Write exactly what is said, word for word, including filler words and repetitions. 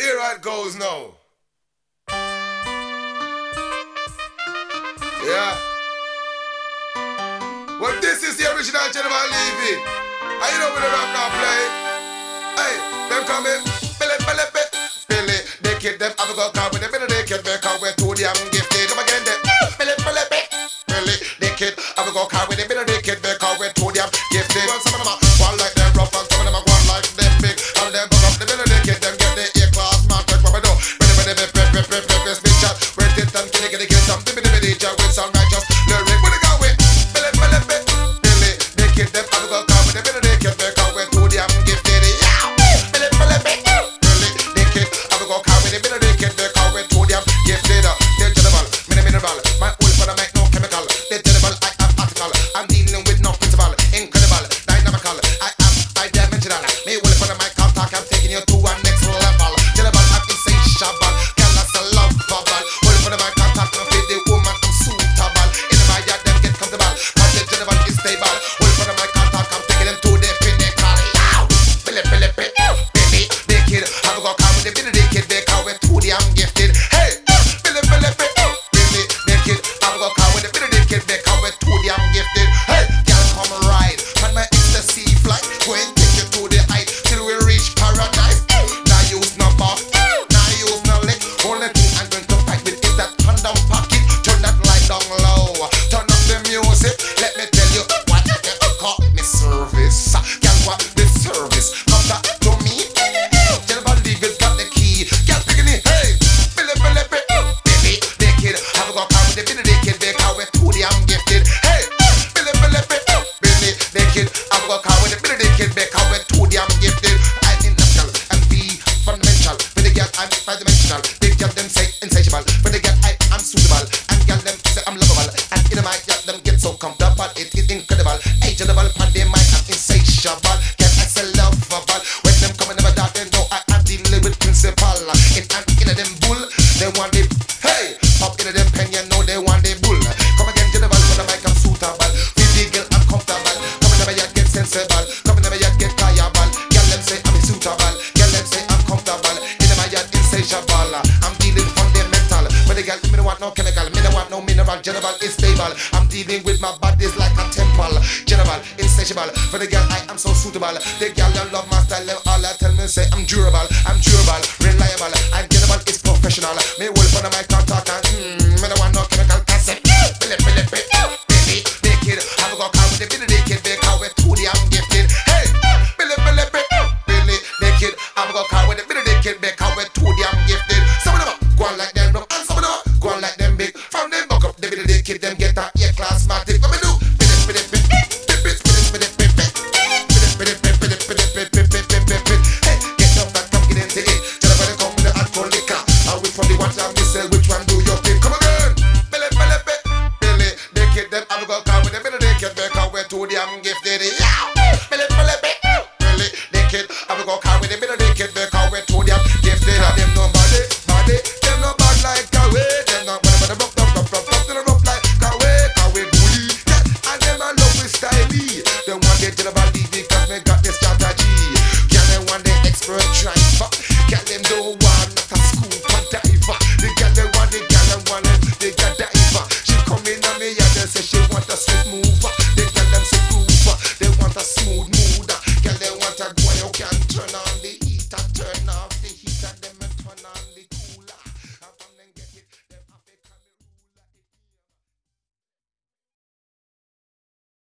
Here it goes now. Yeah. Well, this is the original General Levy. And you know what the rap now play? Hey, them coming. Billy, Billy, Billy. Billy, they kid them. Have a go car with them. Billy, they kid me. Cause we're too damn gifted. Come again, them. Billy, Billy, Billy. Billy, they kid. Have a go car with them. Billy, they kid me. Cause we're too damn gifted. Well, some of them are one like them rough and some of them are one like them big. All them bug up the Billy, they kid them. Get the A-class man. Check what we do. Billy, Billy, Billy, Billy, Billy, Billy, Billy, Billy, Billy, chat. We're did them. Kitty, kitty, kitty, some. Billy, Billy, Billy, with some righteous lyric. Where they go with? Billy, Billy, Billy. Billy, they kid them. Have a go car with them. Billy, they kid me. Cause we're too damn gifted. Yeah. Billy, Billy, Billy. Billy, they kid. Have a go car with them. Billy, they kid me. Cause we're too damn gifted. They're general. Mini mineral. My oil for the make no chemical. They're general. I am article. I'm dealing with no principle. Incredible. Dynamical. I am five-dimensional. Me oil for the mic. I'll talk. I'm taking you to a next level. General. I'm insatiable. Girl, that's a lovable. Oil for the mic. I'll talk. I'm fit the woman. I'm suitable. In the yard, them get comfortable. Cause the general is stable. Oil for the mic. I'll talk. I'm taking them to the pinnacle. Yow! Billy, Billy, Billy. Billy, they kid. Have a go car with the Billy, they kid. They call we're too damn gifted. Hey! Billy, Billy, Billy. Billy, they kid. Have a go car with the Billy, they kid. They call we're too damn gifted. Hey! Girl, come ride. On my ecstasy flight. Go and take you to the height. Till we reach paradise. Now use no buff. Now use no lick. Only thing I'm going to fight with is that condom pocket. Turn that light down low. Turn up the music. Let me tell you what you call me service. Girl, what the service? Come back to me. General Levy's got the key. Girl, picking it. Hey, Billy, Billy, Billy. Billy, they kid. Have a go car with the Billy, they kid. They call we're too damn gifted. Hey, Billy, Billy, Billy. Billy, they kid. Have a go car with the Billy, they kid. They call we're too damn gifted. I'm international and be fundamental. For the girl, I'm five-dimensional. They girl them say insatiable. For the girl, I am suitable. And girl them say I'm lovable. And in my girl them get so comfortable. It is incredible. Hey, general, pan they mind, I'm insatiable. Girl, I say lovable. When them come in the dark, they know I am dealing with principal. If I'm in them bull, they want the hey. Pop in them pen, you know they want the bull. Come again, general, for the mic, I'm suitable. With the girl, I'm comfortable. Come in the yard, get sensible. Come in the yard, get liable. Girl, them say I'm suitable. Girl, them say I'm comfortable. In the yard, insatiable. I'm dealing fundamental. But the girl, me don't want no chemical. Me don't want no mineral. General is stable. I'm dealing with my bodies like a temple. General, insatiable. For the girl, I am so suitable. The girl, them love my style. Them all I tell me say I'm durable. I'm durable, reliable. And general is professional. Me will for the mic and talk and hmm, me don't want no chemical concept. Billy, Billy, Billy. Billy, they kid. Have a go car with the Billy, they kid. They call we're too damn gifted. Hey, Billy, Billy, Billy. Billy, they kid. Have a go car with the Billy, they kid. They call we're too damn gifted. Some of them go on like them dumb, and some of them go on like them big. From them buck up the Billy, they kid. Them get a A-class matic. What me do? Billy, Billy, Billy. Billy, Billy, Billy, Billy, Billy. Billy, Billy, Billy, Billy, Billy, Billy, Billy, Billy, Billy. Hey, get up that come get into it. Tell them when they come with the alcohol liquor. And which from the one time you sell, which one do you pick? Come again. Billy, Billy, Billy. Billy, they kid them. Have a go car with the Billy, they kid. They call we're too damn gifted. Yeah. Billy, Billy, Billy. Billy, they kid. Have a go car with the Billy, they kid. They call we're too damn gifted. And them know